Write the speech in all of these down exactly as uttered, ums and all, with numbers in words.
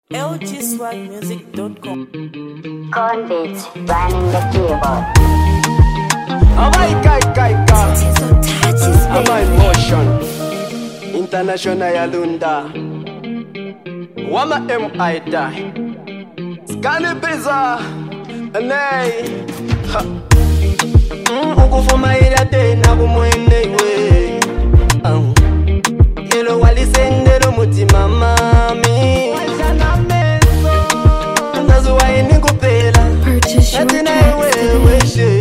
L G swag music dot com. Corn beats running the keyboard. Amai kai kai ka. Amai motion. International Yalunda. Wama M I die. Scanny pizza. Nay. Ha. Mm ukufuma ila tena kumwene we. Um. Elo walisendero mutima mami. Purchase your tracks today.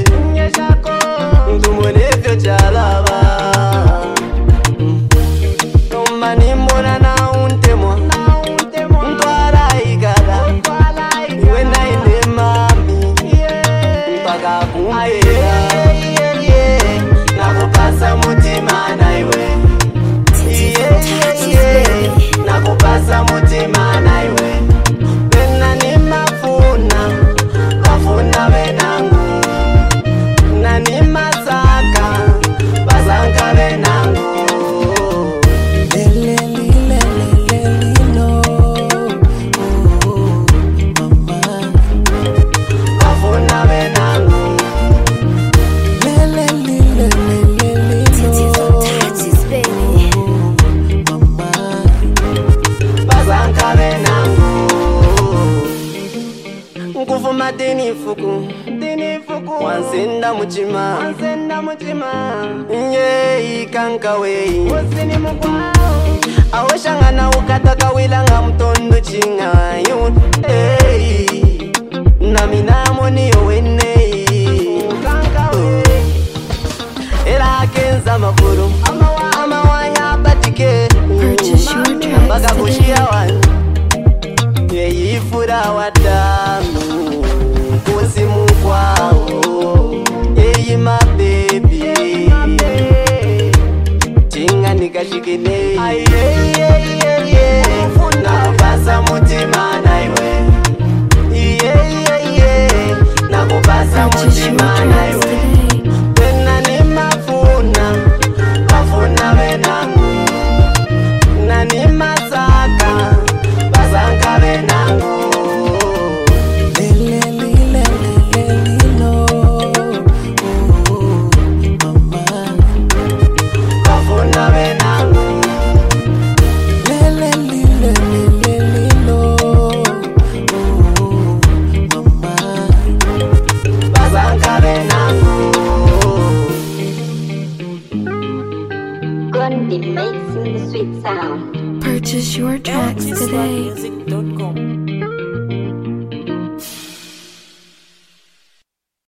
Nakupasa mutima na iwe Bena ni mafuna Mafuna benangu Na ni masaka Basanga benangu Lele lele lele lino Mama Mafuna benangu Lele lele lele lino Nkufuma dini fuku Dini fuku Wansenda muchima Wansenda muchima Nye ikanka wei Wasini mkwao Aweshangana ukataka wilanga mtondo chinga Yun Hey Naminamo niyo wene Ukanka wei Ela kenza makuru Ama wanya batike Purchase your tracks Baka kushia today. wani Yeyifura wadamu Kusimu kwao Yeyi my baby Chinga nikashikine Aye